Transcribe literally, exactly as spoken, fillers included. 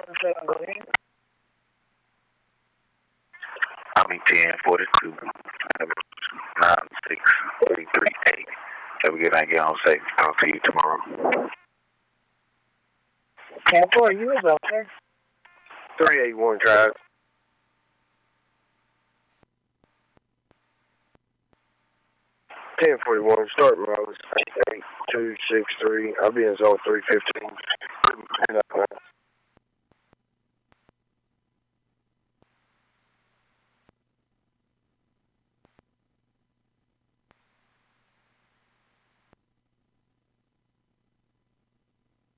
I'll be ten forty-two. nine six three three eight. Have a good night. Get home safe. Talk to you tomorrow. ten four, you was up there. three eighty-one Drive. ten forty-one, start roads, eight two six three. I'll be in zone three fifteen.